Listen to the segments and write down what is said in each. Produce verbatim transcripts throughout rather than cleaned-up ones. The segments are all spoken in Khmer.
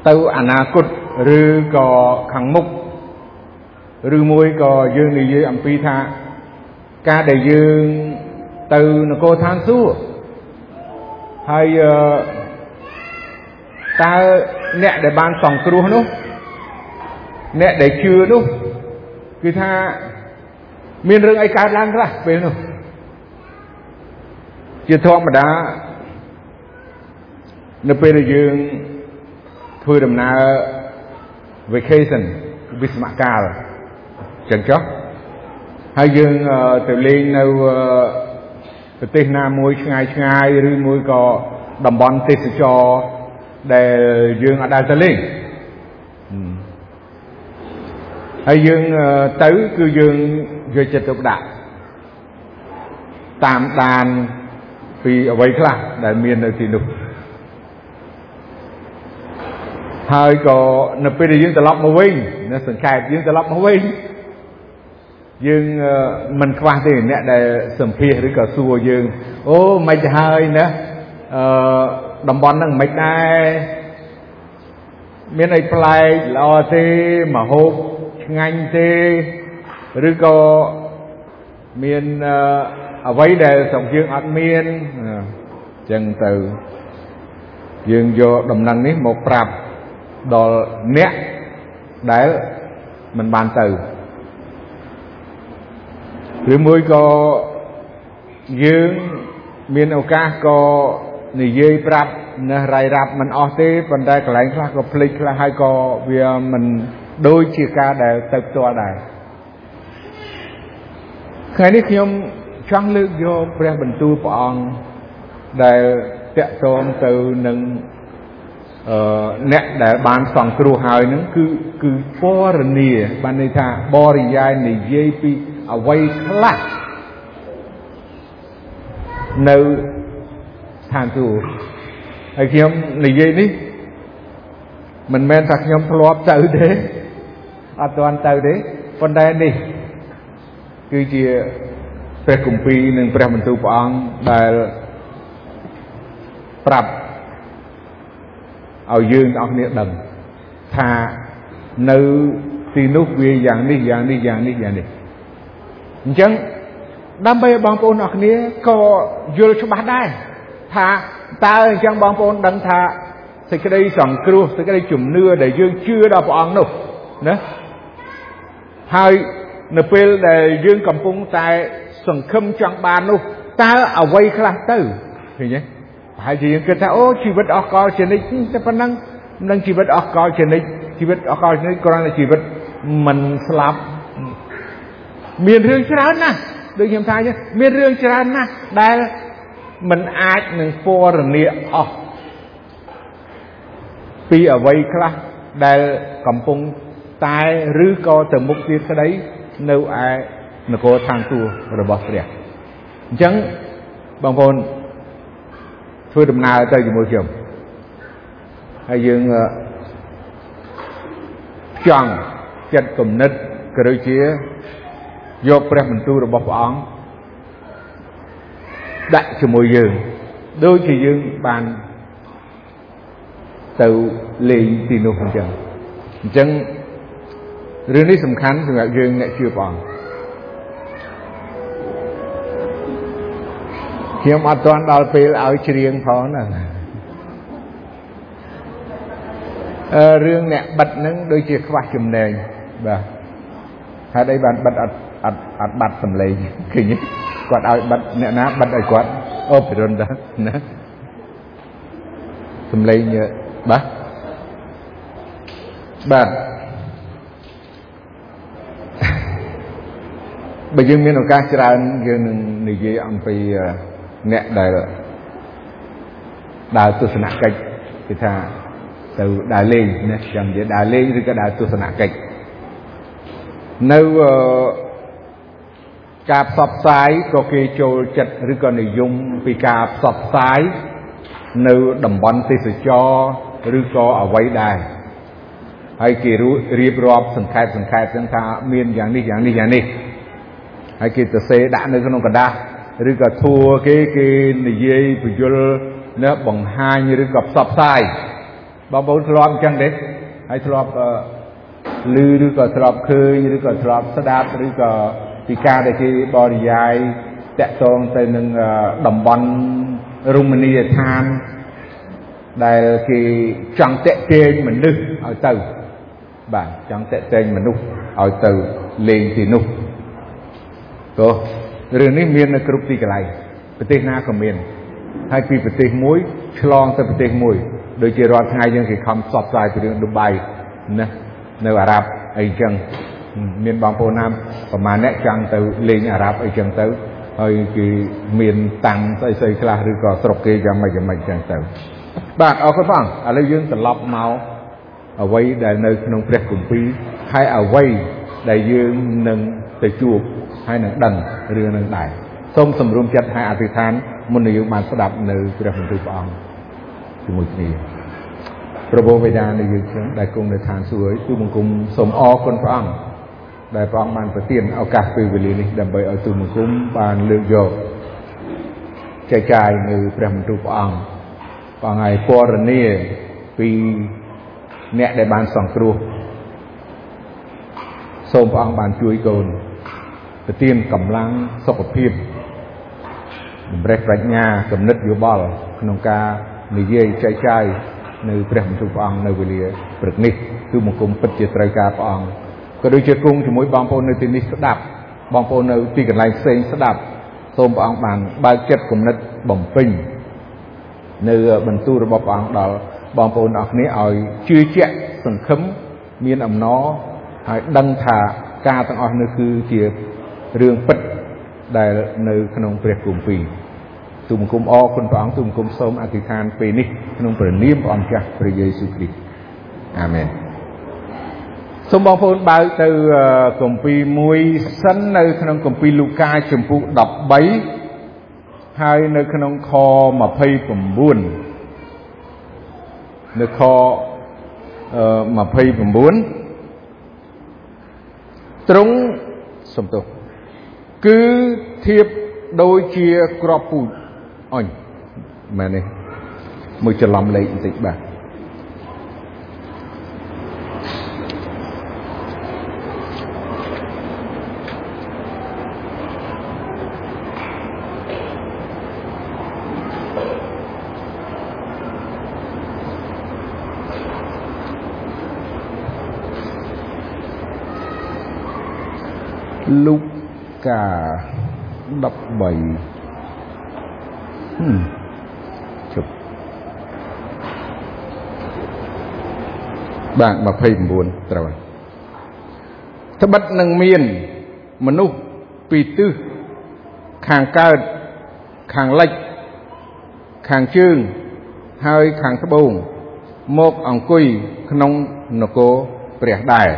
từ anh à cút rư có khẳng mục rư môi có dương này dương âm pi tha ca để dương từ nó cô than xua hay ta nè để ban sòng kêu nó nè để chưa nó cứ tha miền rừng ai cá lan ra về nó chưa thọ mà đã nó về là dương thôi đầm na vacation Bismarck chẳng chó hai dương từ lên đâu từ tây nam môi ngày ngày rồi môi có đầm bòn tây cho để dương ở đây ta lên hai dương tới cứ dương về trật tự đạo tam đàn vì ở vậy là đại miền ở thì được hai có nộp về dương tự lập mà vinh nó sẵn khai dương tự lập mà vinh dương mình qua thì nè để sầm phê rồi cả xua dương ô mấy hơi nữa đầm bón năng mấy đây miền này play lo thế mà hộp ngành thế rồi có miền ở vậy để sống dương ăn miền chân từ dương vô đầm năng ní một prap đồ nét để mình bàn từ rồi mới có dương miền âu ca có nị dây prap nè rai rap mình ở thế phần đây cái lạnh là có plek là hay có vì mình đôi chia ca để tập toa đài cái này khi ông chọn lựa vô pre bình tu bọn để tẹt tôn từ nâng nét để ban sòng kêu hai nó cứ cứ phô rồi nè ban này tha bò dài nị dây pi ở vây class nơi thang tu hay khi ông nị dây ní mình men thật nhóm flop từ thế ở toàn từ đấy phần đây đi cứ chỉ về cùng pi nên pre mình tu bọn để prap ở dương ở nghĩa đầm thà nữ thì nút về dạng đi dạng đi dạng đi dạng đi chẳng đam mê băng bồn ở nghĩa có vô cho bát đây thà ta chẳng băng bồn đằng thà thì cái đây sòng kêu thì cái đây chùm nưa để dương chưa đào bọn đâu nữa hai nợ pel để dương cầm cung tại sòng khâm chẳng bàn đâu ta ở vây khá tử thì nhé hay gì người ta ô chỉ vật ở coi trên đây ta phải năng năng chỉ vật ở coi trên đây chỉ vật ở coi trên đây còn là chỉ vật mình slap miền rương chán nè đừng nhầm thay nhé miền rương chán nè đây mình ai mình phô rồi nè ờ pi ở vây class đây cầm cung tai rư co từ mục tiêu cái đấy nêu ai nó có thang tua rồi bỏ đi chẳng bằng phone thôi đầm nào tới môi trường hay dương chọn chất cùng nít cái đôi chia vô pre mình tu rồi bọc óng đại cho môi dương đôi khi dương bàn từ liền tìm được phần chân chân riêng lý sầm khánh thì ngại dương ngại chưa còn khi ông ăn toàn đào phê áo riêng phó nè riêng nè bật nâng đôi chia khoa chùm nền và hai đây bạn bật ạt ạt ạt bật tầm lấy khi nhé quạt áo bật nè ná bật ở quạt ôm phải rồi đó nè tầm lấy nhớ bác bạn bây giờ mình ở ca chả giờ này gì ông phải nè đại rồi đại tu sanh cách thì thà từ đại lên nè chẳng vậy đại lên thì cái đại tu sanh cách nếu cạp sập sái có cái trôi chật rồi còn nội dung vì cạp sập sái nếu đầm bắn thì sẽ cho rồi có ở vây đài hay kỳ riệp rọp sân khai sân khai sân khai miền dạng đi dạng đi dạng đi hay kỳ tự xe đã nơi con cả rồi cả thua cái cái này dây bị vô nó bằng hai như gặp sập sai បងប្អូនធ្លាប់អញ្ចឹងទេហើយធ្លាប់ឮឬក៏ធ្លាប់ឃើញឬក៏ធ្លាប់ស្ដាប់ឬក៏ពីការដែលគេបរិយាយតាក់ទងទៅនឹងតំបន់រមណីយដ្ឋានដែលគេចង់តាក់ទាញមនុស្សឲ្យទៅបាទចង់តាក់ទាញមនុស្សឲ្យទៅលេងទីនោះព្រោះរឿងនេះមាននៅគ្រប់ទីកន្លែងប្រទេសណាក៏មានហើយពីប្រទេសមួយឆ្លងទៅប្រទេសមួយដូចជារាល់ថ្ងៃយើងគេខំផ្សព្វផ្សាយពីរឿងឌូបៃណានៅអារ៉ាប់អីចឹងមានបងប្អូនណាប្រហែលអ្នកចង់ទៅលេងអារ៉ាប់អីចឹងទៅហើយគេមានតាំងស្អីស្អីខ្លះឬក៏ស្រុកគេយ៉ាងម៉េចយ៉ាងម៉េចចឹងទៅបាទអរគុណបងឥឡូវយើងត្រឡប់មកអ្វីដែលនៅក្នុងព្រះគម្ពីរហើយអ្វីដែលយើងនឹងទៅជួបហើយនឹងដឹងរឿងនឹងដែរសូមសម្រុំចិត្តហើយអធិដ្ឋានមុននឹងយើងបានស្ដាប់នៅព្រះបន្ទូលព្រះអង្គជាមួយគ្នាព្រះបិតានៃយើងខ្ញុំដែលគង់នៅឋានសួគ៌ទូបង្គំសូមអរគុណព្រះអង្គដែលព្រះអង្គបានប្រទានឱកាសពេលវេលានេះដើម្បីឲ្យទូបង្គំបានលើកយកចែកចាយនៅព្រះបន្ទូលព្រះអង្គព្រះអង្គឲ្យពរនាពីអ្នកដែលបានសង្គ្រោះសូមព្រះអង្គបានជួយកូនប្រទានកម្លាំងសុខភាពតម្រេះប្រាជ្ញាគំនិតយោបល់ក្នុងការនិយាយចែកចាយនៅព្រះបន្ទូលព្រះអង្គនៅវេលាព្រឹកនេះគឺបង្គំពិតជាត្រូវការព្រះអង្គក៏ដូចជាគង់ជាមួយបងប្អូននៅទីនេះស្ដាប់បងប្អូននៅទីកន្លែងផ្សេងស្ដាប់សូមព្រះអង្គបានបើកចិត្តគំនិតបំពេញនៅបន្ទូលរបស់ព្រះអង្គដល់បងប្អូនអរគ្នាឲ្យជឿជាក់សង្ឃឹមមានអំណរហើយដឹងថាការទាំងអស់នេះគឺជារឿងពិតដែលនៅក្នុងព្រះគម្ពីរទូបង្គំអរគុណព្រះអង្គទូបង្គំសូមអធិដ្ឋានពេលនេះក្នុងព្រះនាមព្រះអង្គម្ចាស់ព្រះយេស៊ូវគ្រីស្ទអាមែនសូមបងប្អូនបើកទៅគម្ពីរមួយសិននៅក្នុងគម្ពីរលូកាជំពូកដប់បីហើយនៅក្នុងខម្ភៃ៩នៅខម្ភៃ៩ត្រង់សំទោសគឺធៀបដូចជាក្របពូជអញមែនទេមួយច្រឡំលេខបន្តិចបាទលូកាដប់បីហឹមជប់បាទម្ភៃ៩ត្រូវហើយត្បិតនឹងមានមនុស្សពីទិសខាងកើតខាងលិចខាងជើងហើយខាងត្បូងមកអង្គុយក្នុងនគរព្រះដែរ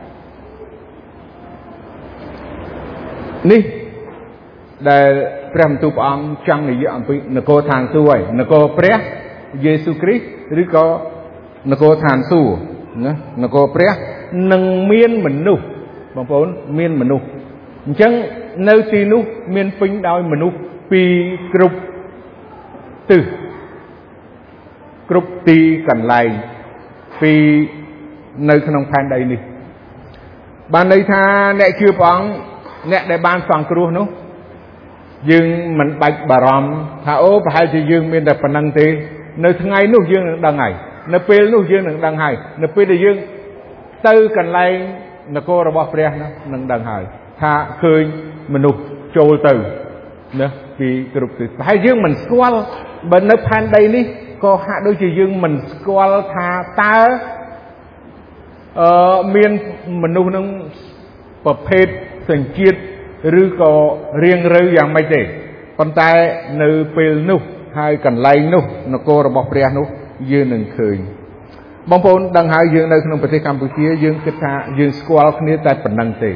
នេះដែលព្រះបន្ទូលព្រះអង្គចង់និយាយអំពីនគរឋានសួគ៌ហើយនគរព្រះយេស៊ូវគ្រីស្ទឬក៏នគរឋានសួគ៌ណានគរព្រះនឹងមានមនុស្សបងប្អូនមានមនុស្សអញ្ចឹងនៅទីនោះមានពេញដោយមនុស្សពីគ្រប់ទិសគ្រប់ទីកន្លែងពីនៅក្នុងផែនដីនេះបានន័យថាអ្នកជឿព្រះអង្គអ្នកដែលបានសង្គ្រោះនោះយើងមិនបាច់បារម្ភថាអូប្រហែលជាយើងមានតែប៉ុណ្្នឹងទេនៅថ្ងៃនោះយើងនឹងដឹងហើយនៅពេលនោះយើងនឹងដឹងហើយនៅពេលដែលយើងទៅកន្លែងនគររបស់ព្រះនោះនឹងដឹងហើយថាឃើញមនុស្សចូលទៅណាពីគ្រប់ទិសប្រហែលយើងមិនស្គាល់បើនៅផែនដីនេះក៏ហាក់ដូចជាយើងមិនស្គាល់ថាតើអឺមានមនុស្សនឹងប្រភេទសញ្ជាតិឬក៏រៀងរើយ៉ាងម៉េចទេប៉ុន្តែនៅពេលនោះហើយកន្លែងនោះនគររបស់ព្រះនោះយើងនឹងឃើញបងប្អូនដឹងហើយយើងនៅក្នុងប្រទេសកម្ពុជាយើងគិតថាយើងស្គាល់គ្នាតែប៉ុណ្្នឹងទេ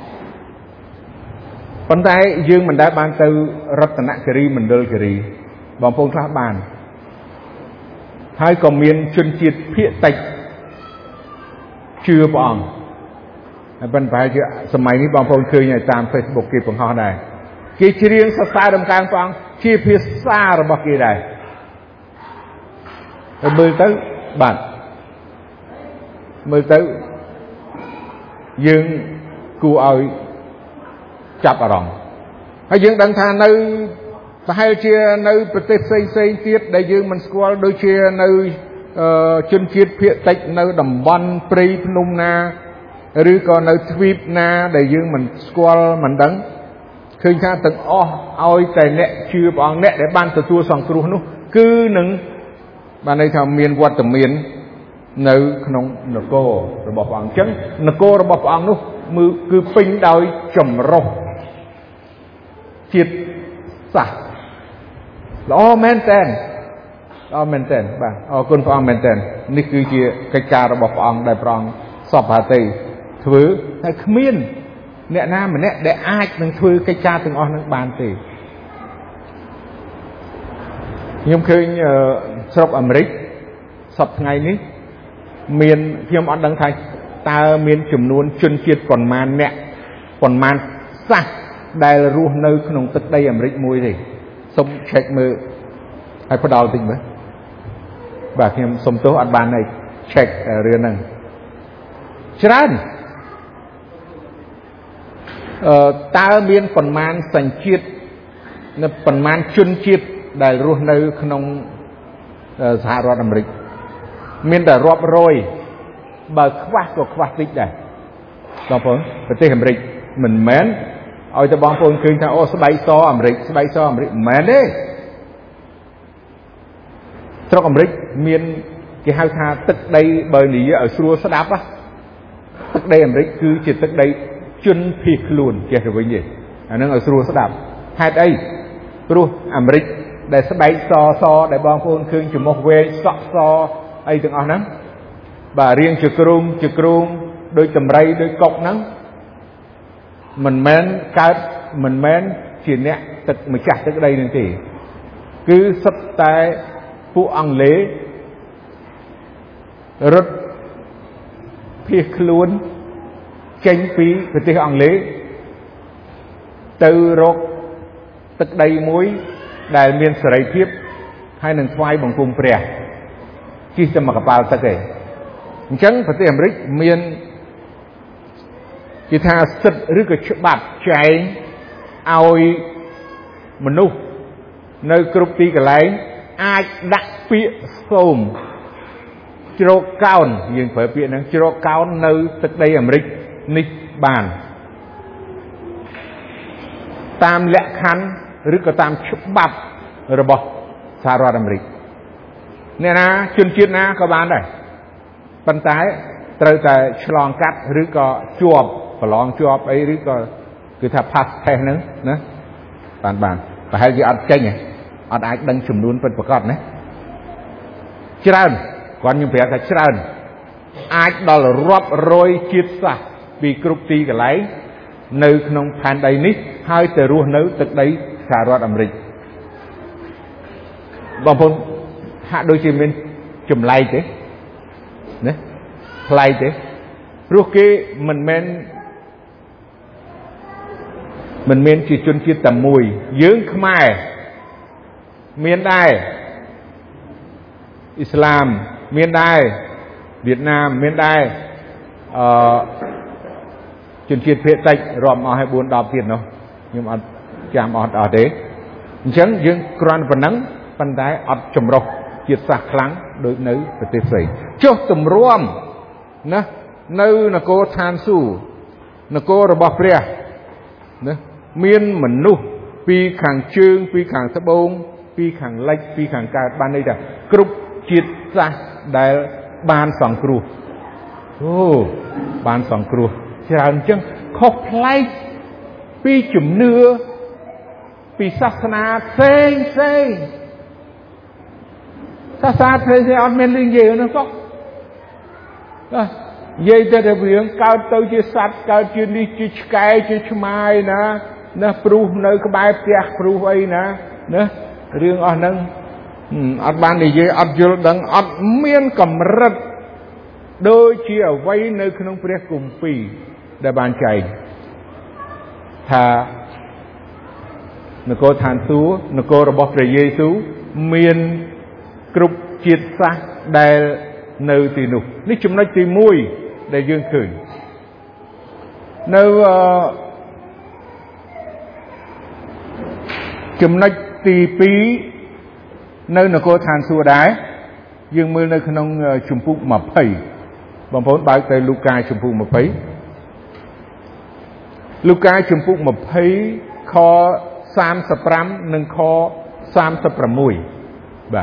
ប៉ុន្តែយើងមិនដែលបានទៅរតនគិរីមណ្ឌលគិរីបងប្អូនខ្លះបានហើយក៏មានជនជាតិភាគតិចជឿព្រះអង្គហើយប៉ុន្តែជាសម័យនេះបងប្អូនឃើញហើយតាម Facebook គេបង្ហោះដែរគេច្រៀងសរសើរដំណើរព្រះអង្គជាភាសារបស់គេដែរហើយមើលទៅបាទមើលទៅយើងគួរឲ្យចាប់អារម្មណ៍ហើយយើងដឹងថានៅប្រហែលជានៅប្រទេសផ្សេងផ្សេងទៀតដែលយើងមិនស្គាល់ដូចជានៅជនជាតិភាគតិចនៅតំបន់ព្រៃភ្នំណាឬក៏នៅទ្វីបណាដែលយើងមិនស្គាល់មិនដឹងឃើញថាទាំងអស់ឲ្យតែអ្នកជឿព្រះអង្គអ្នកដែលបានទទួលសង្គ្រោះនោះគឺនឹងបានន័យថាមានវត្តមាននៅក្នុងនគររបស់ព្រះអង្គអញ្ចឹងនគររបស់ព្រះអង្គនោះគឺពេញដោយចម្រុះជាតិសាសន៍ល្អមែនតើល្អមែនតើបាទអរគុណព្រះអង្គមែនតើនេះគឺជាកិច្ចការរបស់ព្រះអង្គដែលព្រះអង្គសពហត្ថីធ្វើតែគ្មានអ្នកណាម្នាក់ដែលអាចនឹងធ្វើកិច្ចការទាំងអស់នឹងបានទេខ្ញុំឃើញស្រុកអាមេរិកសប្តាហ៍ថ្ងៃនេះមានខ្ញុំអត់ដឹងថាតើមានចំនួនជនជាតិប៉ុន្មានអ្នកប៉ុន្មានសាសដែលរស់នៅក្នុងទឹកដីអាមេរិកមួយទេសូម check មើលឲ្យផ្ដាល់តិចមើលបាទខ្ញុំសូមទោសអត់បានឲ្យ check រឿងហ្នឹងច្រើនអឺតើមានប៉ុន្មានសញ្ជាតិនៅប៉ុន្មានជនជាតិដែលរស់នៅក្នុងសហរដ្ឋអាមេរិកមានតែរាប់រយបើខ្វះក៏ខ្វះតិចដែរបងប្អូនប្រទេសអាមេរិកមិនមែនឲ្យតែបងប្អូនឃើញថាអូស្បែកសអាមេរិកស្បែកសអាមេរិកមិនមែនទេស្រុកអាមេរិកមានគេហៅថាទឹកដីបើនិយាយឲ្យស្រួលស្ដាប់ទឹកដីអាមេរិកគឺជាទឹកដីជនភៀសខ្លួនចេះទៅវិញទេអានឹងឲ្យស្រួលស្ដាប់ហេតុអីព្រោះអាមេរិកដែលស្បែកសសដែលបងប្អូនឃើញច្រមុះវែងសក់សអីទាំងអស់ហ្នឹងបាទរៀងជាគ្រោងជាគ្រោងដូចតម្រៃដូចកុកហ្នឹងមិនមែនកើតមិនមែនជាអ្នកទឹកម្ចាស់ទឹកដីនឹងទេគឺសុទ្ធតែពួកអង់គ្លេសរត់ភៀសខ្លួនចេញពីប្រទេសអង់គ្លេសទៅរកទឹកដីមួយដែលមានសេរីភាពហើយនឹងថ្វាយបង្គំព្រះជិះទៅមកកប៉ាល់ទឹកឯងអញ្ចឹងប្រទេសអាមេរិកមានគេថាសិទ្ធិឬក៏ច្បាប់ចែងឲ្យមនុស្សនៅគ្រប់ទីកន្លែងអាចដាក់ពាក្យសូមជ្រកកោនយើងប្រើពាក្យហ្នឹងជ្រកកោននៅទឹកដីអាមេរិកនេះបានតាមលក្ខខណ្ឌឬក៏តាមច្បាប់របស់សហរដ្ឋអាមេរិកអ្នកណាជនជាតិណាក៏បានដែរប៉ុន្តែត្រូវតែឆ្លងកាត់ឬក៏ជាប់ប្រឡងជាប់អីឬក៏គឺថា pass test ហ្នឹងណាបានបានប្រហែលជាអត់ចេញអត់អាចដឹងចំនួនពិតប្រាកដណាច្រើនគាត់ខ្ញុំប្រាប់ថាច្រើនអាចដល់រាប់រយជាតិសាសន៍ពីគ្រប់ទីកន្លែងនៅក្នុងផែនដីនេះហើយទៅរស់នៅទឹកដីសហរដ្ឋអាមេរិកបងប្អូនហាក់ដូចជាមានចម្លែកទេណាប្លែកទេព្រោះគេមិនមែនមិនមែនជាជនជាតិតែមួយយើងខ្មែរមានដែរអ៊ីស្លាមមានដែរវៀតណាមមានដែរអឺជនជាតិភាគតិចរាប់មកឲ្យបួនដប់ទៀតនោះខ្ញុំអត់ចាំអត់អត់ទេអញ្ចឹងយើងគ្រាន់ប៉ុណ្ណឹងប៉ុន្តែអត់ចម្រុះជាតិសាសន៍ខ្លាំងដូចនៅប្រទេសផ្សេងចុះទម្រាំណានៅនគរឋានសួគ៌នគររបស់ព្រះណាមានមនុស្សពីខាងជើងពីខាងត្បូងពីខាងលិចពីខាងកើតបានន័យថាគ្រប់ជាតិសាសន៍ដែលបានសង្គ្រោះអូបានសង្គ្រោះច្រើនអញ្ចឹងខុសប្លែកពីជំនឿពីសាសនាផ្សេងផ្សេងសាសនាផ្សេងអត់មានលឿននិយាយនោះក៏និយាយទៅតែរឿងកើតទៅជាសត្វកើតជានេះជាឆ្កែជាឆ្មាយណាណាព្រុសនៅក្បែរផ្ទះព្រុសអីណាណារឿងអស់ហ្នឹងអត់បាននិយាយអត់យល់ដឹងអត់មានកម្រិតដូចជាអ្វីនៅក្នុងព្រះគម្ពីរដែលបានចែងថានគរឋានសួគ៌នគររបស់ព្រះយេស៊ូវមានគ្រប់ជាតិសាសន៍ដែល nơi tì nụ ní chùm nói tì mùi để dương khởi nơi chùm nói tì phí nơi nó có than xua đái dương mưa nơi khăn chùm phụ mà phẩy bằng phốn báo tới Luca chùm phụ mà phẩy Luca chùm phụ mà phẩy kho sam sập rắm nâng kho sam sập rắm mùi bà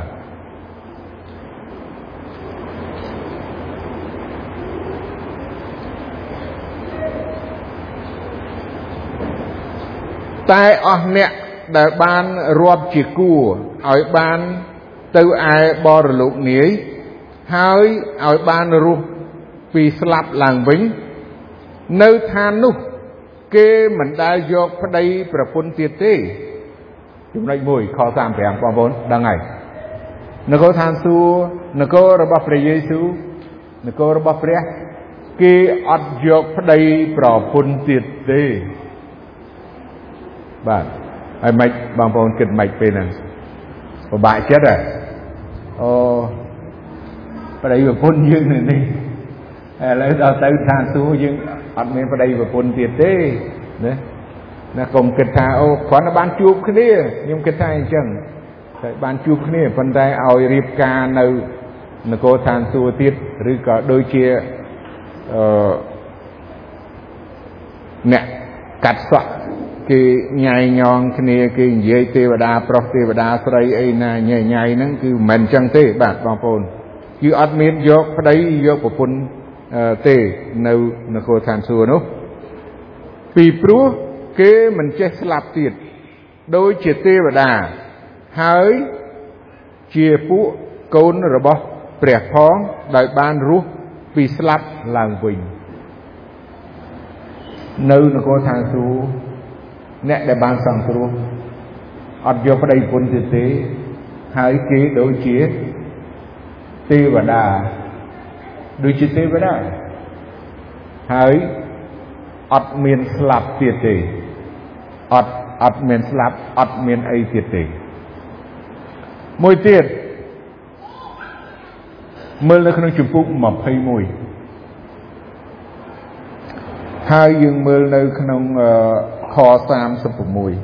tại ở nè để ban rộp chỉ cua ở ban từ ai bò lục nế hơi ở ban rụp vì slap làng vĩnh nơi than nụ kê mình đã dọc vào đây bà phun tiết tế chúng này mùi khó giảm phải qua vốn đang ngày nó có than xua nó có rập bắp rây Giê-xu nó có rập bắp rây kê ọt dọc vào đây bà phun tiết tế bạn ai mạch bằng vốn kịch mạch bên này và bại chết rồi ồ vào đây bà phun dương này đi lấy đào tới than xua dương ọt mình vào đây bà phun tiết tế đấy nó cùng kịch thà ô khoản nó bán chuộc cái đi nhưng kịch thà anh chẳng tại bán chuộc cái đi phần tay ao riêng ca nơi nó có than xua tiết rồi có đôi chia nè cắt soạn cái nhai nhon cái này cái dây tê và đa pro tê và đa sợi ấy là nhai nhai nó cứ mình chẳng thế bạn bằng phone cứ admin dọc vào đây dọc vào phun tê nơi nó có than xua nó vì pru kế mình chết slap tiệt đôi chia tê và đà hỡi chia phụ côn rồi bỏ bẹt phong đại ban rú vì slap làng vinh nơi nó có thang xu nè đại ban sang xu ọt vô vào đây phun tiệt tế hỡi kế đôi chia tê và đà đôi chia tê và đà hỡi ọt miền slap tiệt tế ọt ọt miền slap ọt miền ấy tiệt tế môi tiệt mưa lên khung chụp phúc mập hay mùi hai dương mưa lên khung kho sam sập mùi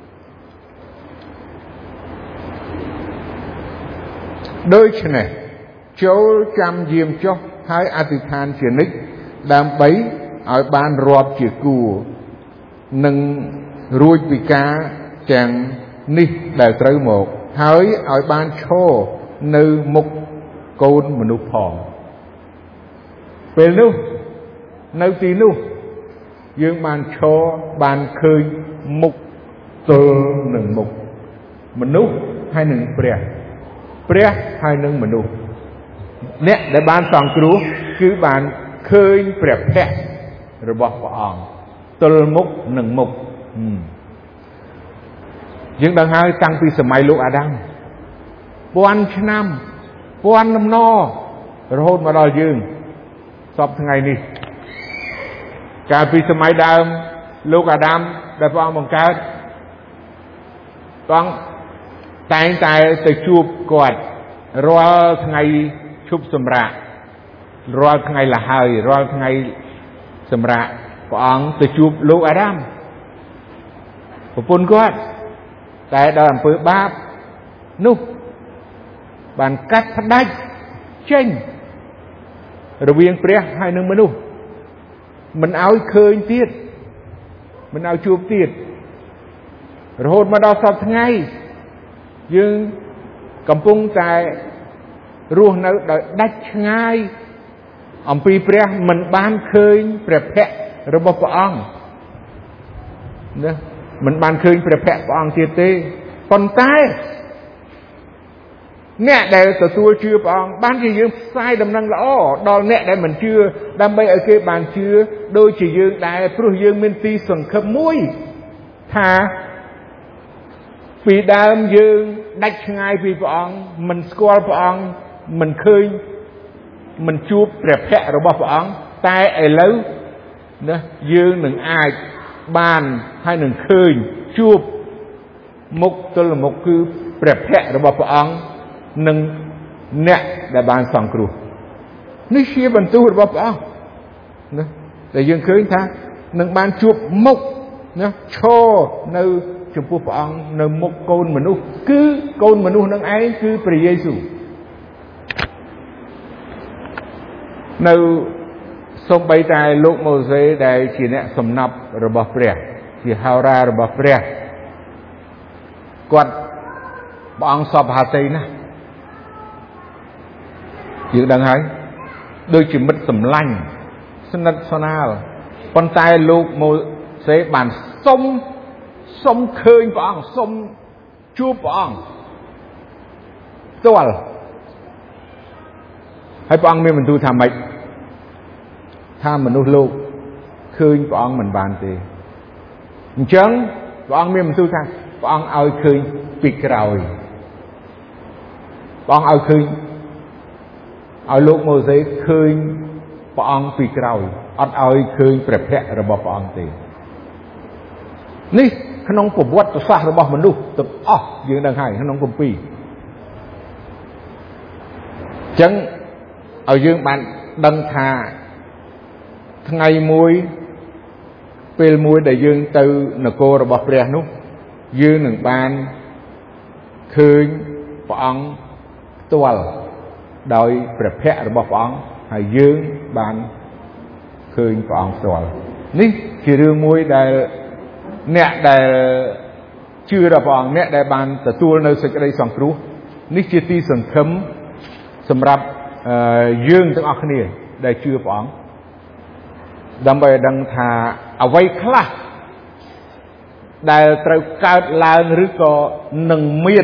đôi chân này chỗ trăm diêm cho hai atithan chuyển nick đam bấy ở ban rộp chỉ cù nâng ruồi bị cá chẳng ní đại tới một hỡi ở ban chô nơi mục côn mà nụ phỏng về nụ nơi tí nụ dương ban chô ban khơi mục tơ nâng mục mà nụ hay nâng bè bè hay nâng mà nụ nè để ban sòng cứu cứ ban khơi bè bè rồi bỏ vào tơ mục nâng mục nhưng đằng hai tăngពីសម័យលោកអាដាមពាន់ឆ្នាំពាន់năm noរហូតមកដល់យើងសពថ្ងៃនេះកាលពីសម័យដើមលោកអាដាមដែលព្រះអង្គបង្កើតព្រះអង្គតែងតែទៅជួបគាត់រាល់ថ្ងៃឈប់សម្រាករាល់ថ្ងៃលហើយរាល់ថ្ងៃសម្រាកព្រះអង្គទៅជួបលោកអាដាមប្រពន្ធគាត់តែដល់អំពើបាបនោះបានកាត់ផ្ដាច់ចេញរវាងព្រះហើយនឹងមនុស្សមិនឲ្យឃើញទៀតមិនឲ្យជួបទៀតរហូតមកដល់សពថ្ងៃយើងកំពុងតែរស់នៅដោយដាច់ឆ្ងាយអំពីព្រះមិនបានឃើញព្រះភ័ក្ត្ររបស់ព្រះអង្គណាមិនបានឃើញព្រះភ័ក្ត្រព្រះអង្គទៀតទេប៉ុន្តែអ្នកដែលទទួលជឿព្រះអង្គបានជាយើងផ្សាយដំណឹងល្អដល់អ្នកដែលមិនជឿដើម្បីឲ្យគេបានជឿដូចជាយើងដែរព្រោះយើងមានទីសង្ឃឹមមួយថាពីដើមយើងដាច់ឆ្ងាយពីព្រះអង្គមិនស្គាល់ព្រះអង្គមិនឃើញមិនជួបព្រះភ័ក្ត្ររបស់ព្រះអង្គតែឥឡូវណាយើងនឹងអាចបានហើយនឹងឃើញជួបមុខទល់មុខគឺព្រះភ័ក្ត្ររបស់ព្រះអង្គនិងអ្នកដែលបានសង្គ្រោះនេះជាបន្ទូលរបស់ព្រះអង្គណាដែលយើងឃើញថានឹងបានជួបមុខណាឈរនៅចំពោះព្រះអង្គនៅមុខកូនមនុស្សគឺកូនមនុស្សនឹងឯងគឺព្រះយេស៊ូវនៅសូម្បីតែលោកម៉ូសេដែលជាអ្នកសំណប់របស់ព្រះជាហោរារបស់ព្រះគាត់ព្រះអង្គសពហត្ថីណាស់យើងដឹងហើយដូចជាមិត្តសម្លាញ់ស្និទ្ធស្នាលប៉ុន្តែលោកម៉ូសេបានសុំសុំឃើញព្រះអង្គសុំជួបព្រះអង្គផ្ទាល់ហើយព្រះអង្គមានបន្ទូលថាម៉េចថាមនុស្សលោកឃើញព្រះអង្គមិនបានទេអញ្ចឹងព្រះអង្គមានបន្ទូលថាព្រះអង្គឲ្យឃើញពីក្រោយព្រះអង្គឲ្យឃើញឲ្យលោកម៉ូសេឃើញព្រះអង្គពីក្រោយអត់ឲ្យឃើញព្រះភ័ក្ត្ររបស់ព្រះអង្គទេនេះក្នុងប្រវត្តិសាស្ត្ររបស់មនុស្សទាំងអស់យើងដឹងហើយក្នុងគម្ពីរអញ្ចឹងឲ្យយើងបានដឹងថាថ្ងៃមួយពេលមួយដែលយើងទៅនគររបស់ព្រះនោះយើងនឹងបានឃើញព្រះអង្គផ្ទាល់ដោយព្រះភ័ក្ត្ររបស់ព្រះអង្គហើយយើងបានឃើញព្រះអង្គផ្ទាល់នេះជារឿងមួយដែលអ្នកដែលជឿដល់ព្រះអង្គអ្នកដែលបានទទួលនៅសេចក្តីសង្គ្រោះនេះជាទីសង្ឃឹមសម្រាប់យើងទាំងអស់គ្នាដែលជឿព្រះអង្គដើម្បីឲ្យដឹងថាអ្វីខ្លះដែលត្រូវកើតឡើងឬក៏នឹងមាន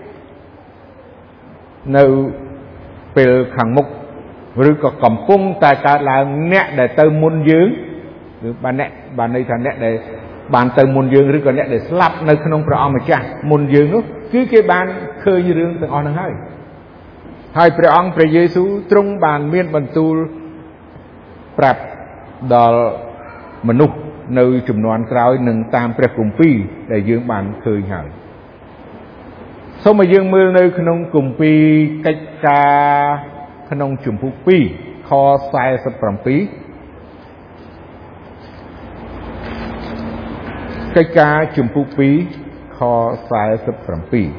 នៅពេលខាងមុខឬក៏កំពុងតែកើតឡើងអ្នកដែលទៅមុនយើងឬបានអ្នកបានន័យថាអ្នកដែលបានទៅមុនយើងឬក៏អ្នកដែលស្លាប់នៅក្នុងព្រះអង្គម្ចាស់មុនយើងនោះគឺគេបានឃើញរឿងទាំងអស់ហ្នឹងហើយហើយព្រះអង្គព្រះយេស៊ូវទ្រង់បានមានបន្ទូលប្រាប់ដល់មនុស្សនៅជំនាន់ក្រោយនិងតាមព្រះគម្ពីរដែលយើងបានឃើញហើយសូមឲ្យយើងមើលនៅក្នុងគម្ពីរកិច្ចការក្នុងជំពូកពីរខសែសិបប្រាំពីរកិច្ចការជំពូកពីរខសែសិបប្រាំពីរ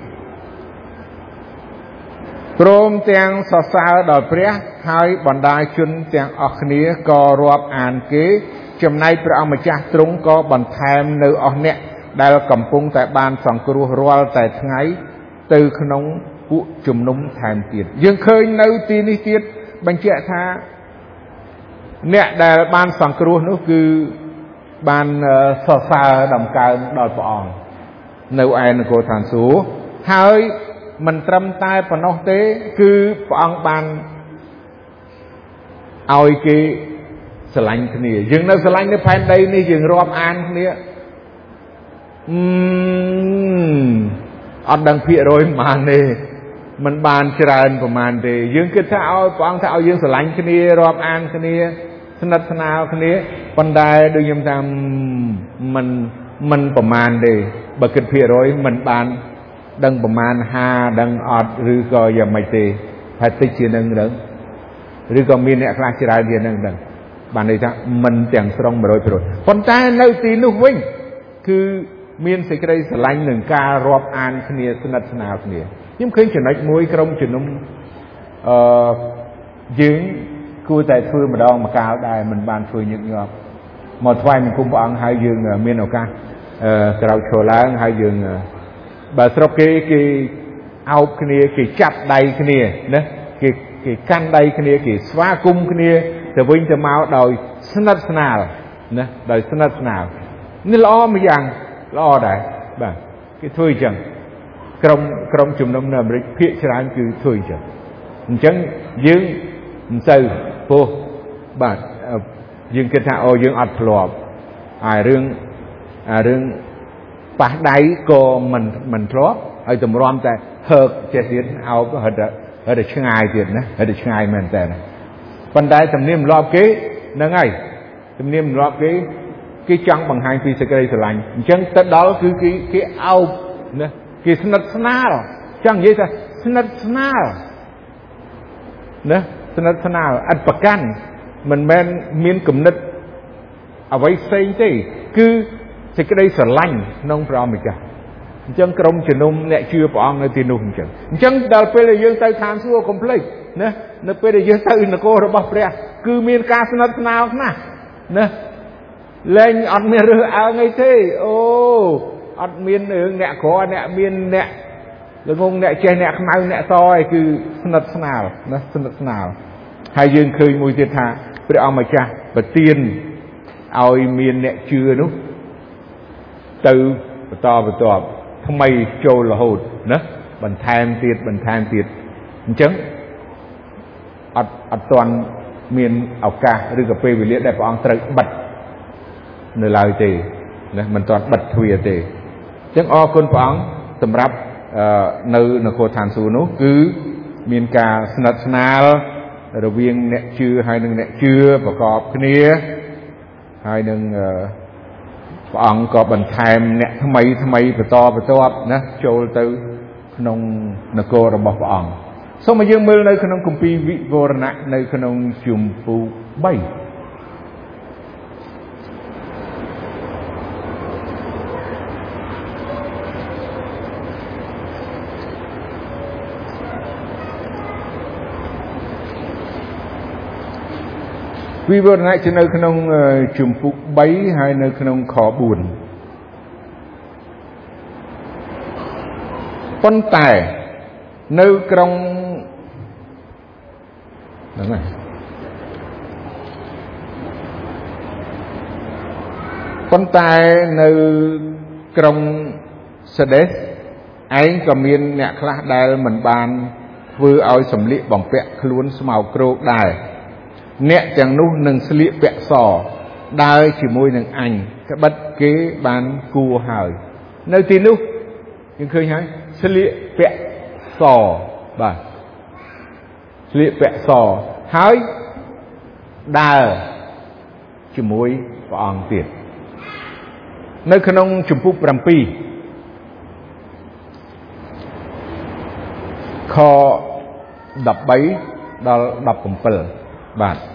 ព្រមទាំងសរសើរដល់ព្រះហើយបណ្ដាជនទាំងអស់គ្នាក៏រាប់អានគេចំណែកព្រះអង្គម្ចាស់ទ្រង់ក៏បន្ថែមនៅអស់អ្នកដែលកំពុងតែបានសង្គ្រោះរាល់តែថ្ងៃទៅក្នុងពួកជំនុំថែមទៀតយើងឃើញនៅទីនេះទៀតបញ្ជាក់ថាអ្នកដែលបានសង្គ្រោះនោះគឺបានសរសើរដំកើងដល់ព្រះអង្គនៅឯនគរឋានសួគ៌ហើយមិនត្រឹមតែប៉ុណ្ណោះទេគឺព្រះអង្គបានឲ្យគេស្រឡាញ់គ្នាយើងនៅស្រឡាញ់នៅផែនដីនេះយើងរាប់អានគ្នាអឺអត់ដឹងភាគរយប៉ុន្មានទេមិនបានច្រើនប្រហែលទេយើងគិតថាឲ្យព្រះអង្គថាឲ្យយើងស្រឡាញ់គ្នារាប់អានគ្នាស្និទ្ធស្នាលគ្នាប៉ុន្តែដូចខ្ញុំថាមិនមិនប្រហែលទេបើគិតភាគរយមិនបានដឹងប្រមាណហាដឹងអត់ឬក៏យ៉ាងម៉េចទេហើយតិចជានឹងដឹងឬក៏មានអ្នកខ្លះច្រើនជានឹងដឹងបានន័យថាមិនទាំងស្រុង một trăm phần trăm ប៉ុន្តែនៅទីនោះវិញគឺមានសេចក្តីស្រឡាញ់នឹងការរាប់អានគ្នាស្និទ្ធស្នាលគ្នាខ្ញុំឃើញចំណុចមួយក្រុមជំនុំអឺយើងគួរតែធ្វើម្ដងម្កាលដែរមិនបានធ្វើញឹកញាប់មកថ្វាយបង្គំព្រះអង្គហើយយើងមានឱកាសអឺក្រោកឈរឡើងហើយយើងបើស្រុកគេគេអោបគ្នាគេចាប់ដៃគ្នាណាគេគេកាន់ដៃគ្នាគេស្វាគមន៍គ្នាទៅវិញទៅមកដោយស្និទ្ធស្នាលណាដោយស្និទ្ធស្នាលនេះល្អមួយយ៉ាងល្អដែរបាទគេធ្វើអញ្ចឹងក្រុមក្រុមជំនុំនៅអាមេរិកភាគច្រើនគឺធ្វើអញ្ចឹងអញ្ចឹងយើងមិនទៅពោះបាទយើងគិតថាអូយើងអត់ធ្លាប់ហើយរឿងអារឿងប៉ះដៃក៏មិនមិនធ្លាប់ហើយតម្រាំតែហើកចេះទៀតអោបហិតហិតឆ្ងាយទៀតណាហិតឆ្ងាយមែនតើប៉ុន្តែទំនៀមទម្លាប់គេហ្នឹងហើយទំនៀមទម្លាប់គេគេចង់បង្ហាញពីសេចក្តីស្រឡាញ់អញ្ចឹងទៅដល់គឺគេគេអោបណាគេស្និទ្ធស្នាលចង់និយាយថាស្និទ្ធស្នាលណាสนับสนุนอัดประกันมันแม่นมีนกำเนิดเอาไว้เซ็งที่คือสิ่งใดสลายน้องพร้อมไหมจ๊ะจังกรมจะนุ่มเนี่ยชื่อพระองค์ในที่นุ่มจังจังดาลเปเลยยังใจทานชั่วคอมเพล็กนะในเปเลยยังใจอินโกระบอบเปรียคือมีการสนับสนุนนะนะเล่นอัดมีเรื่องเอาไงที่โอ้อัดมีเรื่องเนี่ยขอเนี่ยมีเนี่ยหรืองงเนี่ยเจเนี่ยขมายเนี่ยซอยคือสนับสนุนนะสนับสนุนให้ยืนเคยมวยเตธาพระองค์มาจ้ะปะเตียนเอามีเนี่ยเชื่อนุ๊กตื่นต่อไปต่อทำไมโจละหูนะบันทายตีดบันทายตีดจังอัดอัดตอนมีนเอากาหรือกับเปวิเลียได้พระองค์ตรัสบัดในลายเตนะมันตอนบัดทวีเตจังออกคนพระองค์สำหรับในนโคทานสูนุคือมีการสนับสนุนระเวียงเนี่ยชื่อให้หนึ่งเนี่ยชื่อประกอบขึ้นนี้ให้หนึ่งพระองค์ก็บันทายเนี่ยทำไมทำไมไปต่อไปต่อนะโจลตืขนมนโกระบอบพระองค์สมัยยังมือในขนมกุมพีวิโวรณะในขนมจุมปูใบวิวรณะจะในขนมจุ่มปุกใบให้ในขนมขอบุญปนแต่ในกรงนั่นไงปนแต่ในกรงเสด็จไอ้ก็มีเนี่ยคลาได้เหมือนบานฟือเอาสำลิบ่มเปะคล้วนสมาโกรกได้เนี่ยจังนู้หนึ่งสลิเปะซอได้chỉ môiหนึ่งอันก็บัดเก๋บานกูหายในที่นู้ยังเคยไหมสลิเปะซอบ่าสลิเปะซอหายได้chỉ môiพระองค์ติดในขนมจุ่มปุ๊บรำปีคอดับใบดับดับผมเปิลบาท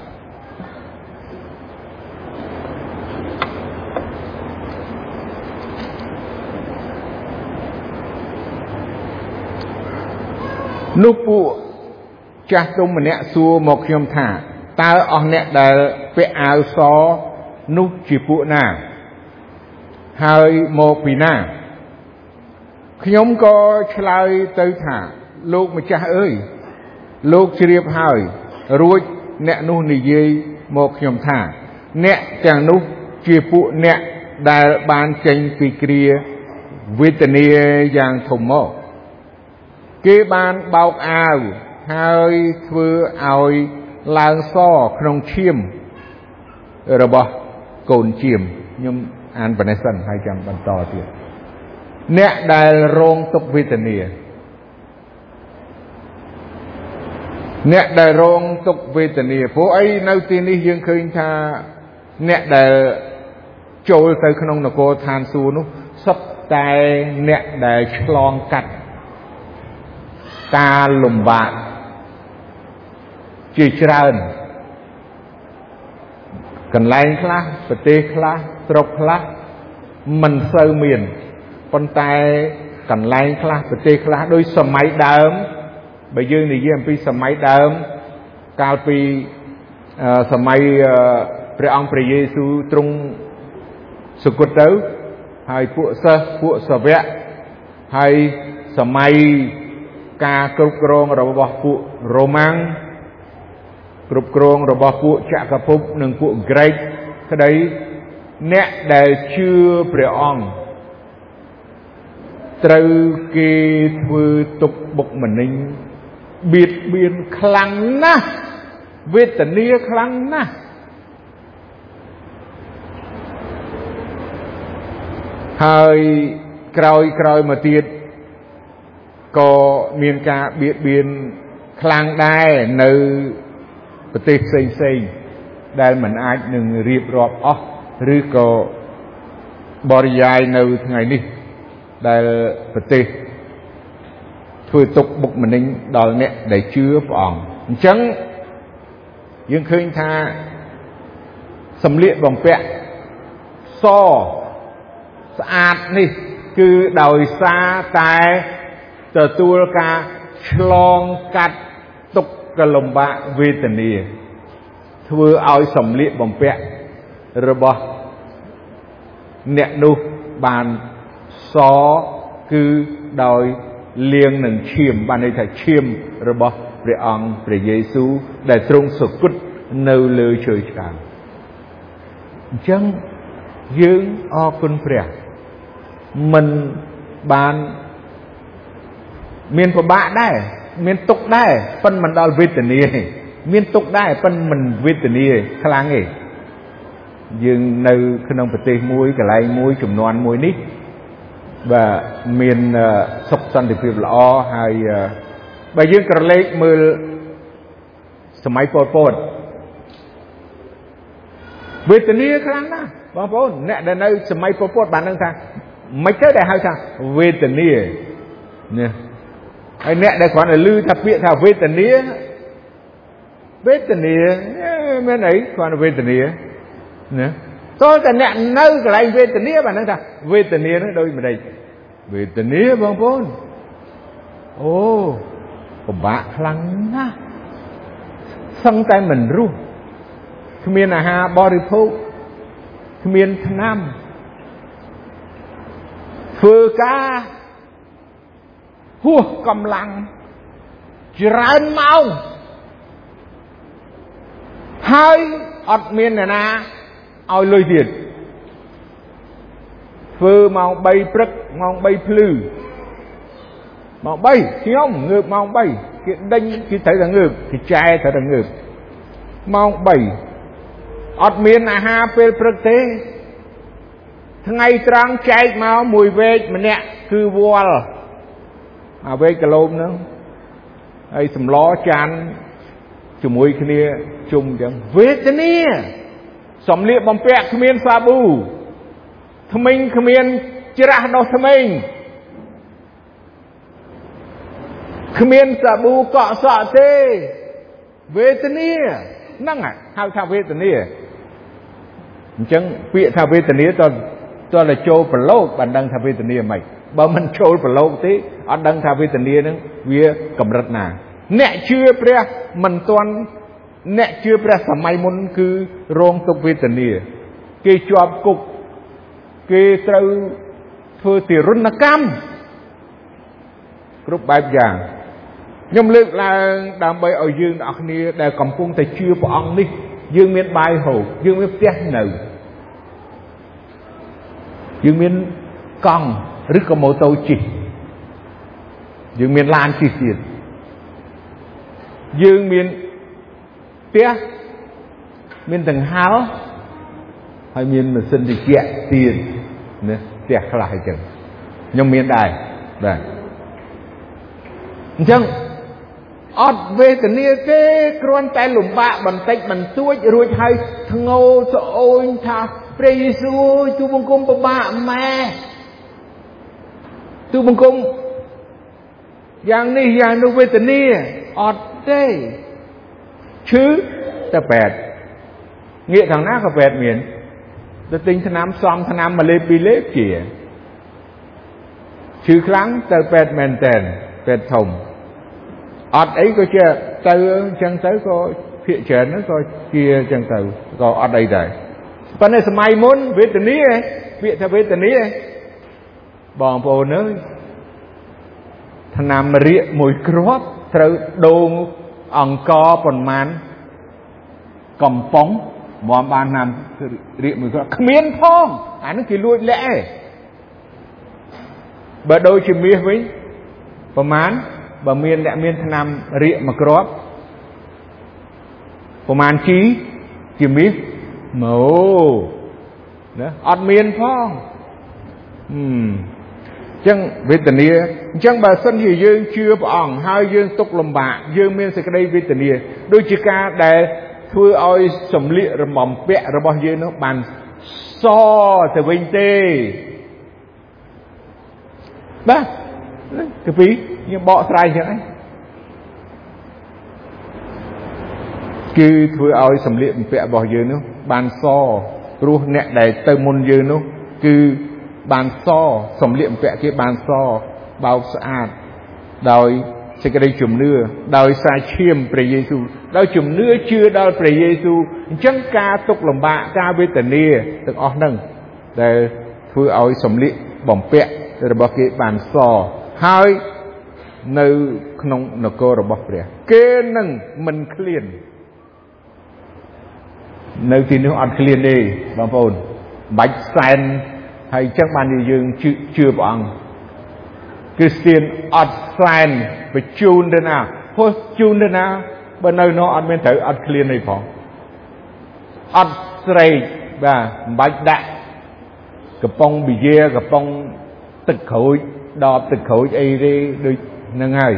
นุปุจัตุมเนี่ยสัวหมกยมท่าตาออกเนี่ยได้ไปอาซอนุจิปุนาหายโมปีนาขยมก็ชลายเตยท่าลูกมาจ้าเอ้ยลูกเชียบหายรู้เนี่ยนู้นยี่โมกยมท่าเนี่ยจังนู้จีปุเนี่ยได้บานเจงปีเกลียวิตเนียอย่างถมโมเก็บบานเบาอ้าวให้เพื่อเอาลางซ้อขนมเชี่ยมระบอบโกนเชี่ยมยมอ่านปนัยสันให้จำบรรทอเดียเนี่ยได้โรงตกวิตเนียเนี่ยได้รองตกเวทนีพวกไอ้ในที่นี้ยังเคยท่าเนี่ยได้โจลใส่ขนมนโกทานสูนุสับแต่เนี่ยได้ฉลองกัดตาลมบาดจีจราอนกันไล่คลาปฏิคลาตรกคลามันเสื่อมเมียนปนแต่กันไล่คลาปฏิคลาโดยสมัยเดิมใบยืนในเยี่ยมปีสมัยเดิมกาลปีสมัยพระองค์พระเยซูตรงสุกุตเตอร์ให้พวกเสพวกสเวะให้สมัยกากรุบกรองระบอบพวกโรมันกรุบกรองระบอบพวกจักรภพหนึ่งพวกกรีกก็ได้เนี่ยได้ชื่อพระองค์ตรึกถือตุกบกมันนิ่งเบียดเบียนคลังนะเวทนีคลังนะให้กรอยกรอยมาตีดก็มีการเบียดเบียนคลังได้ในประเทศเซ็งๆได้เหมือนอาจหนึ่งเรียบรอบอ๋อหรือก็บริยายในไงนี่ได้ประเทศធ្វើទុកបុកមនិញដល់អ្នកដែលជឿព្រះអង្គអញ្ចឹងយើងឃើញថាសម្លៀកបំពាក់សស្អាតនេះគឺដោយសារតែទទួលការឆ្លងកាត់ទុក្ខលំបាកវេទនាធ្វើឲ្យសម្លៀកបំពាក់របស់អ្នកនោះបានសគឺដោយលាងនឹងឈាមបានន័យថាឈាមរបស់ព្រះអង្គព្រះយេស៊ូវដែលទ្រង់សុគតនៅលើឈើឆ្កាងអញ្ចឹងយើងអរគុណព្រះមិនបានមានពិបាកដែរមានទុក្ខដែរប៉ុន្តែមិនដល់វេទនាទេមានទុក្ខដែរប៉ុន្តែមិនវេទនាខ្លាំងទេយើងនៅក្នុងប្រទេសមួយកន្លែងមួយចំនួនមួយនេះបាទមានសុខសន្តិភាពល្អហើយបើយើងក្រឡេកមើលសម័យប៉ុលពតវេទនាខ្លាំងណាស់បងប្អូនអ្នកដែលនៅសម័យប៉ុលពតបានដឹងថាមិនទៅដែលហៅថាវេទនាណាហើយអ្នកដែលគ្រាន់តែឮថាពាក្យថាវេទនាវេទនាមានអីគ្រាន់តែវេទនាណាតើតែអ្នកនៅកន្លែងវេទនាបានដឹងថាវេទនានោះដូចម្ដេចវេទនាបងប្អូនអូពិបាកខ្លាំងណាស់សឹងតែមិនរស់គ្មានអាហារបរិភោគគ្មានថ្នាំធ្វើការហួសកម្លាំងច្រើនម៉ោងហើយអត់មានអ្នកណាឲ្យលុយទៀតធ្វើម៉ោងបីព្រឹកម៉ោងបីភ្លឺម៉ោងបីខ្ញុំងើបម៉ោងបីគេដេញគេត្រូវតែងើបគេចែត្រូវតែងើបម៉ោងបីអត់មានអាហារពេលព្រឹកទេថ្ងៃត្រង់ចែកមកមួយវែកម្នាក់គឺវល់អាវែកគីឡូហ្នឹងហើយសម្លចានជាមួយគ្នាជុំអញ្ចឹងវេទនាសម្លៀកបំពាក់គ្មានសាប៊ូថ្មិញគ្មានច្រាស់ដោះថ្មិញគ្មានសាប៊ូកក់សក់ទេវេទនាហ្នឹងហៅថាវេទនាអញ្ចឹងពាក្យថាវេទនាតើតើចូលប្រឡូកបានដឹងថាវេទនាមិនបើមិនចូលប្រឡូកទេអត់ដឹងថាវេទនាហ្នឹងវាកម្រិតណាអ្នកជឿព្រះមិនទាន់អ្នកជឿព្រះសម័យមុនគឺរងទុក្ខវេទនាគេជាប់គុកគេត្រូវធ្វើទារុណកម្មគ្រប់បែបយ៉ាងខ្ញុំលើកឡើងដើម្បីឲ្យយើងទាំងអស់គ្នាដែលកំពុងតែជឿព្រះអង្គនេះយើងមានបាយហូបយើងមានផ្ទះនៅយើងមានកង់ឬក៏ម៉ូតូជិះយើងមានឡានជិះទៀតយើងមានផ្ទះមានដង្ហល់ហើយមានម៉ាស៊ីនត្រជាក់ទៀតណាផ្ទះខ្លះអញ្ចឹងខ្ញុំមានដែរបាទអញ្ចឹងអត់វេទនាទេគ្រាន់តែលំបាកបន្តិចបន្តួចរួចហើយធ្ងោស្អូនថាព្រះយេស៊ូវទូបង្គំពិបាកម៉ែទូបង្គំយ៉ាងនេះយ៉ាងនោះវេទនាអត់ទេឈឺតែពេទ្យងាកខាងណាក៏ពេទ្យមានទៅទិញថ្នាំសំថ្នាំមួយលេបពីរលេបជាឈឺខ្លាំងទៅពេទ្យមែនតែនពេទ្យធំអត់អីក៏ជាទៅអញ្ចឹងទៅក៏ភាគច្រើនហ្នឹងក៏ជាអញ្ចឹងទៅក៏អត់អីដែរប៉ុន្តែសម័យមុនវេទនាពាក្យថាវេទនាបងប្អូនអើយថ្នាំរាកមួយគ្រាប់ត្រូវដូងអង្គប៉ុន្មានកំប៉ុងមកបានណាំរៀកមួយគ្រាប់គ្មានផងអានេះគេលួចលាក់ឯងបើដូចជាមាសវិញប្រហែលបើមានអ្នកមានថ្នាំរៀកមួយគ្រាប់ប្រហែលជីជាមាសម៉ូណាអត់មានផងហឹមអញ្ចឹងវេទនាអញ្ចឹងបើសិនជាយើងជឿព្រះអង្គហើយយើងទុកលំបាកយើងមានសេចក្តីវេទនាដូចជាការដែលធ្វើឲ្យសម្លៀករំពាក់របស់យើងនោះបានសទៅវិញទេបាទទីពីរខ្ញុំបកស្រាយចឹងឯងគឺធ្វើឲ្យសម្លៀកបំពាក់របស់យើងនោះបានសព្រោះអ្នកដែលទៅមុនយើងនោះគឺបានសសម្លៀកបំពាក់គេបានសបោកស្អាតដោយសេចក្តីជំនឿដោយសារឈាមព្រះយេស៊ូវដោយជំនឿជឿដល់ព្រះយេស៊ូវអញ្ចឹងការទុក្ខលំបាកការវេទនាទាំងអស់ហ្នឹងដែលធ្វើឲ្យសម្លៀកបំពាក់របស់គេបានសហើយនៅក្នុងនគររបស់ព្រះគេនឹងមិនឃ្លាននៅទីនោះអត់ឃ្លានទេបងប្អូនបាច់សែនហើយអញ្ចឹងបានយើងជឿជឿព្រះអង្គគ្រីស្ទានអត់សែនបញ្ជូនទៅណាហោះជូនទៅណាបើនៅនោះអត់មានត្រូវអត់ឃ្លានទេផងអត់ស្រែកបាទមិនបាច់ដាក់កំប៉ុងបិយាកំប៉ុងទឹកក្រូចដបទឹកក្រូចអីទេដូចហ្នឹងហើយ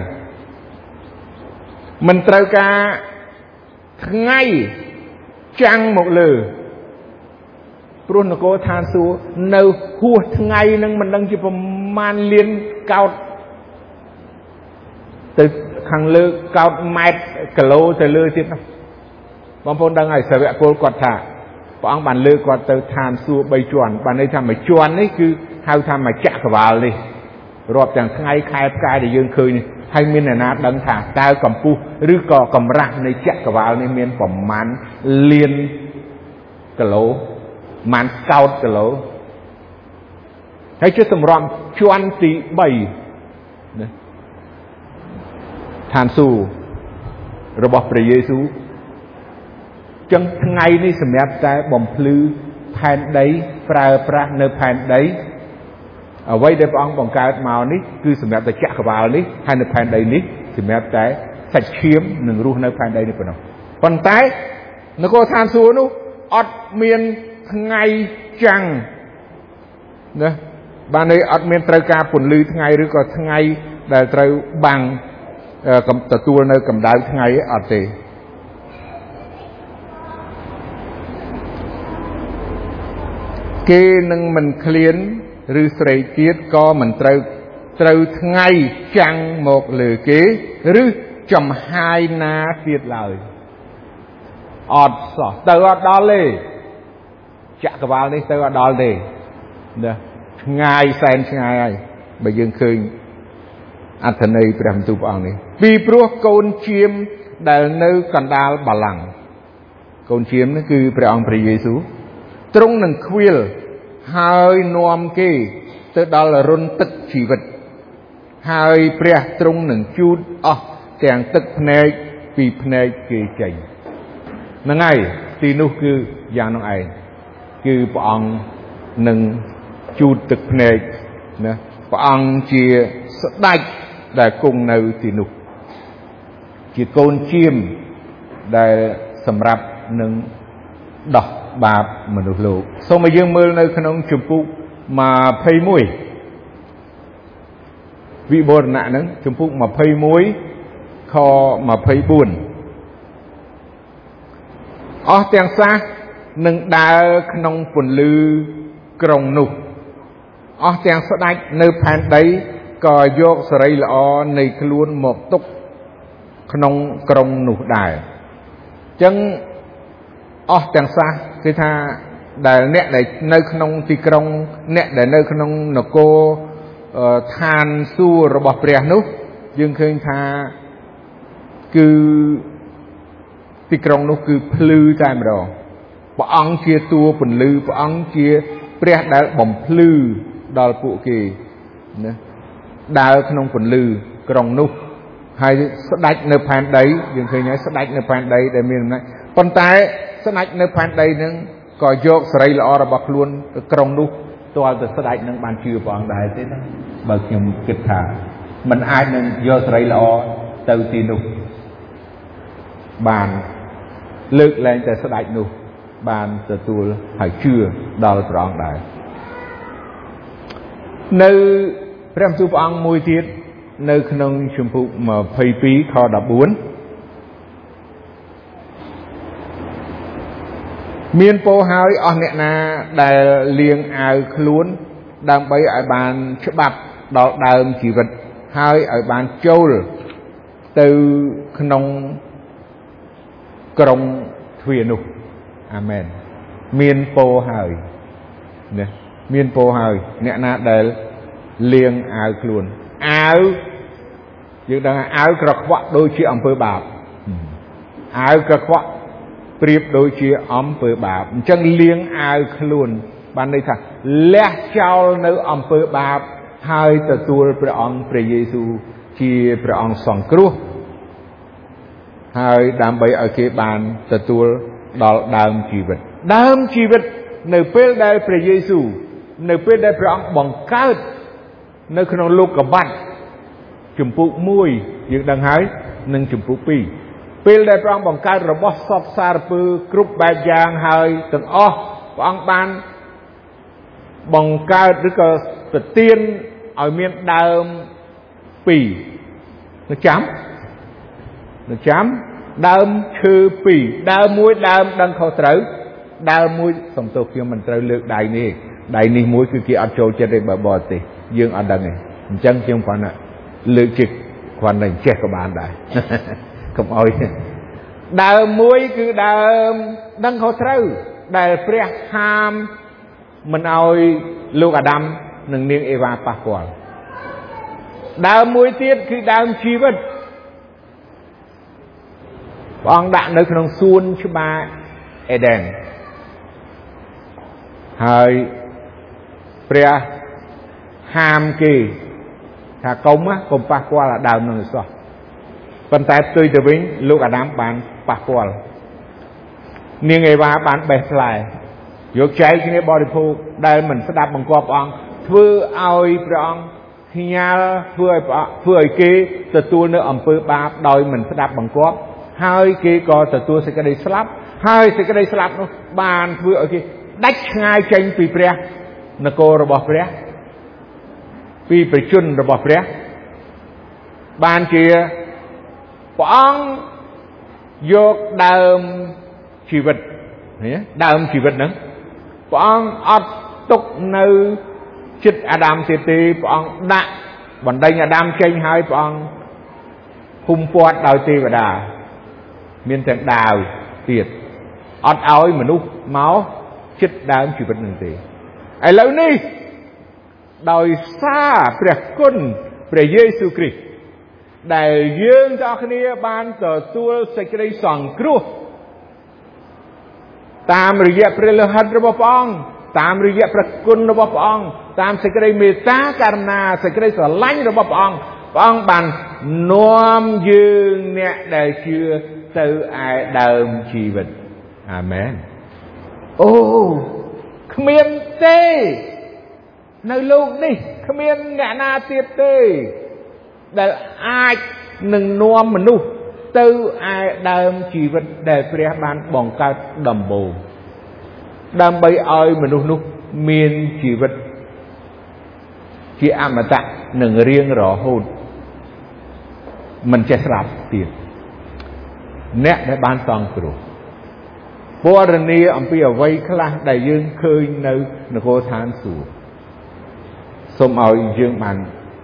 មិនត្រូវការថ្ងៃចាំងមកលើព្រោះនគរឋានសួគ៌នៅហួសថ្ងៃនឹងមិនដឹងជាប្រមាណលានកោតទៅខាងលើកោតម៉ែត្រគីឡូទៅលើទៀតណាបងប្អូនដឹងហើយសាវកពលគាត់ថាព្រះអង្គបានលើកគាត់ទៅឋានសួគ៌បីជាន់បានន័យថាមួយជាន់នេះគឺហៅថាមួយចក្រវាលនេះរាប់ទាំងថ្ងៃខែផ្កាយដែលយើងឃើញនេះហើយមានអ្នកណាដឹងថាតើកម្ពស់ឬក៏កម្រាស់នៃចក្រវាលនេះមានប្រមាណលានគីឡូប្រមាណកោតគីឡូហើយជាសម្រាប់ជាន់ទីបីណាឋានសួគ៌របស់ព្រះយេស៊ូវចឹងថ្ងៃនេះសម្រាប់តែបំភ្លឺផែនដីប្រើប្រាស់នៅផែនដីអ្វីដែលព្រះអង្គបង្កើតមកនេះគឺសម្រាប់តែចក្រវាលនេះហើយនៅផែនដីនេះសម្រាប់តែសាច់ឈាមនឹងរស់នៅផែនដីនេះប៉ុណ្ណោះប៉ុន្តែនគរឋានសួគ៌នោះអត់មានថ្ងៃចាំងណាបានន័យអត់មានត្រូវការពន្លឺថ្ងៃឬក៏ថ្ងៃដែលត្រូវបាំងទទួលនៅកម្ដៅថ្ងៃអត់ទេគេនឹងមិនឃ្លានឬស្រេកទៀតក៏មិនត្រូវត្រូវថ្ងៃចាំងមកលើគេឬចំហាយណាទៀតឡើយអត់សោះទៅអត់ដល់ទេចក្រវាលនេះទៅអត់ដល់ទេណាឆ្ងាយសែនឆ្ងាយហើយបើយើងឃើញអត្ថន័យព្រះបន្ទូលព្រះអង្គនេះពីព្រោះកូនជៀមដែលនៅកណ្ដាលបល្ល័ង្កកូនជៀមនេះគឺព្រះអង្គព្រះយេស៊ូវទ្រង់នឹងខ្វៀលហើយនាំគេទៅដល់រុនទឹកជីវិតហើយព្រះទ្រង់នឹងជូតអស់ទាំងទឹកភ្នែកពីភ្នែកគេចេញហ្នឹងហើយទីនោះគឺយ៉ាងនោះឯងគឺព្រះអង្គនឹងជូតទឹកភ្នែកណាព្រះអង្គជាស្ដេចដែលគង់នៅទីនោះជាកូនជៀមដែលសម្រាប់នឹងដោះបាបមនុស្សលោកសូមឲ្យយើងមើលនៅក្នុងជំពូកยี่สิบเอ็ดវិវរណៈហ្នឹងជំពូកยี่สิบเอ็ดខยี่สิบสี่អស់ទាំងសះនឹងដើរក្នុងពន្លឺក្រុងនោះអស់ទាំងស្ដេចនៅផែនដីក៏យកសេរីល្អនៃខ្លួនមកទុកក្នុងក្រុងនោះដែរអញ្ចឹងអស់ទាំងសះគឺថាដែលអ្នកដែលនៅក្នុងទីក្រុងអ្នកដែលនៅក្នុងនគរឋានសួគ៌របស់ព្រះនោះយើងឃើញថាគឺទីក្រុងនោះគឺភ្លឺតែម្ដងព្រះអង្គជាតួពន្លឺព្រះអង្គជាព្រះដែលបំភ្លឺដល់ពួកគេណាដើរក្នុងពន្លឺក្រុងនោះហើយស្ដេចនៅផែនដីយើងឃើញហើយស្ដេចនៅផែនដីដែលមានអំណាចប៉ុន្តែស្ដេចនៅផែនដីនឹងក៏យកសេរីល្អរបស់ខ្លួនទៅក្រុងនោះទាល់តែស្ដេចនឹងបានជឿព្រះអង្គដែរទេណាបើខ្ញុំគិតថាมันអាចនឹងយកសេរីល្អទៅទីនោះបានលើកលែងតែស្ដេចនោះបានទទួលហើយជឿដល់ព្រះអង្គដែរនៅព្រះបន្ទូលព្រះអង្គមួយទៀតនៅក្នុងជំពូកยี่สิบสองខสิบสี่មានពោហើយអស់អ្នកណាដែលលាងអាវខ្លួនដើម្បីឲ្យបានច្បាប់ដល់ដើមជីវិតហើយឲ្យបានចូលទៅក្នុង krong thuyền nụ amen miên po hơi nè miên po hơi nè na để liêng áo luôn áo nhưng đang áo cờ quạ đôi chia ông phơi bạc áo cờ quạ priệp đôi chia ông phơi bạc chân liêng áo luôn ban đây thà lẽ trao nơi ông phơi bạc hai tờ tua pre ông pre Giêsu chia pre ông sòng cua hai đám bấy ở kia bàn tờ tua đào đàm chi vật đàm chi vật nơi phơi đây pre Giêsu nơi phơi đây pre ông bằng cát nơi khung lục cả bát chùm phụ mùi những đằng hái nâng chùm phụ pi phơi đây pre ông bằng cát rồi bóp sọp sar pư group bài giang hai từng o ông ban bằng cát đứa cờ tự tiên ở miền đàm pì nó chấm nó chấm đàm khư pì đàm muối đàm đằng khâu trấu đàm muối sòng tổ khi mình trấu lược đại này đại này muối cứ kia ăn trâu cho đây bà bò tì dương ăn đằng này chân chứ không phải là lược trực khoan này chết các bạn đại không ơi đàm muối cứ đàm đằng khâu trấu đại pre ham mình ơiลูกอาดัมหนึ่งเนียงเอวาปะกวาลดาวมวยเตี้ยคือดาวชีวิตบางด่านในขนมซูนชบาเอเดนหายเปรียฮามกีถ้ากลมอะกลมปะกวาลดาวนึงสอปันแต่ตุยจะวิ่งลูกอาดัมบานปะกวาลเนียงเอวาบานเบสไลยกใจที่นี่บริภูได้เหมือนสดับบังกอบองเพื่อเอาปรองที่ยาเพื่อเพื่อเกี่ยตัวเนื้ออมเปื้อบาบโดยเหมือนสดับบังกอบให้เกี่ยก็ตัวสิกระไดสลับให้สิกระไดสลับนู้บานเพื่อเกี่ยดัชง่ายเจนปีเปรียนโกระบบเปรียปีประชุนระบบเปรียบานเกี่ยปองยกเดิมชีวิตเนี่ยเดิมชีวิตนั้นปองอัดตกในจิตอาดัมเตตีปองดะบันไดอาดัมเชงหายปองหุ่มปวดดาวตีบดาเมียนแต่ดาวเตียดอัดเอาไอ้มนุษย์เมาจิตดาวชีวิตหนึ่งตีไอ้เหล่านี้โดยซาเปรียกคุณเปรียเยซูคริสต์ได้ยืนจากนี้บานต่อตัวสิกระไดสังครุตามระยะประเลหัดระบบองตามระยะประคุณระบบองตามสิกระไดเมตตาการนาสิกระไดสลังระบบององบันน้อมยืนเนี่ยได้เชื่อตือไอเดิมชีวิตอาเมนโอ้ขมีนเต้ในโลกนี้ขมีนงานาเตียเต้ได้ไอหนึ่งน้อมมนุษย์ตือไอเดิมชีวิตได้เปรียบานบ่งการดำโบดำใบอ้อยมนุษย์นุมีนชีวิตที่อมตะหนึ่งเรียงรอหุ่นมันจะสลับเปลี่ยนเนะในบ้านซองกรุปวารณีอัมพีเอาไว้คลาได้ยืนเคยในนโกทานสูสมเอายืนมัน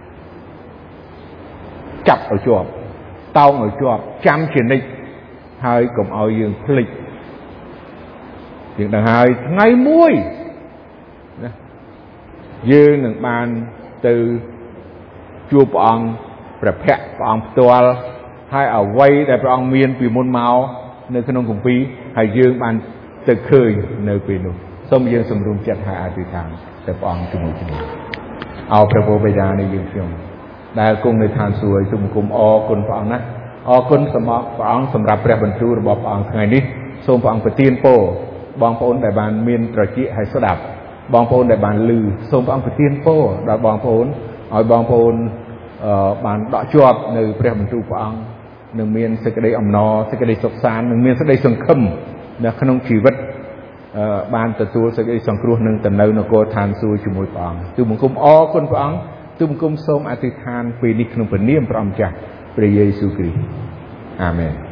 จับเอาจอบเต้าเอาจอบจำเขียนได้ให้กลมเอายืนพลิกยืนต่างหายไงมุ้ยยืนหนึ่งบานtừ chùa bỏngประเพะบองตัวให้เอาไว้แต่บองเมียนปีมุนเมาในขนมกุมพีให้ยืนบานตึกเคยในปีนู้ส้มยืนสมรุมจัดหาอาทิตย์ทางแต่บองจุ่มจุ่มเอาพระโพธิญาณในยืนเชียงได้กุ้งในทานสวยจุ่มกุมอคุณบองนะอคุณสมบองสำหรับพระบรรจุระบบบองไงนี้ส้มบองปฏินโปบองโพนแต่บานเมียนตระจิให้สดับบองโพนได้บานลือส่งบองปฏินโป้ได้บองโพนเอาบองโพนบานดอกจวบในพระบรรจุพระองค์หนึ่งเมียนสกเดยอมนอสกเดยศกสารหนึ่งเมียนสกเดยสังคมในขนมชีวิตบานตะตัวสกเดยสังครุหนึ่งแต่เนื้อนโกทานซูจมูกพระองค์ตุ่มกุมอ้อคนพระองค์ตุ่มกุมส้มอธิษฐานปีนิขนมเป็นเนียมพระองค์จากพระเยซูคริสต์อาเมน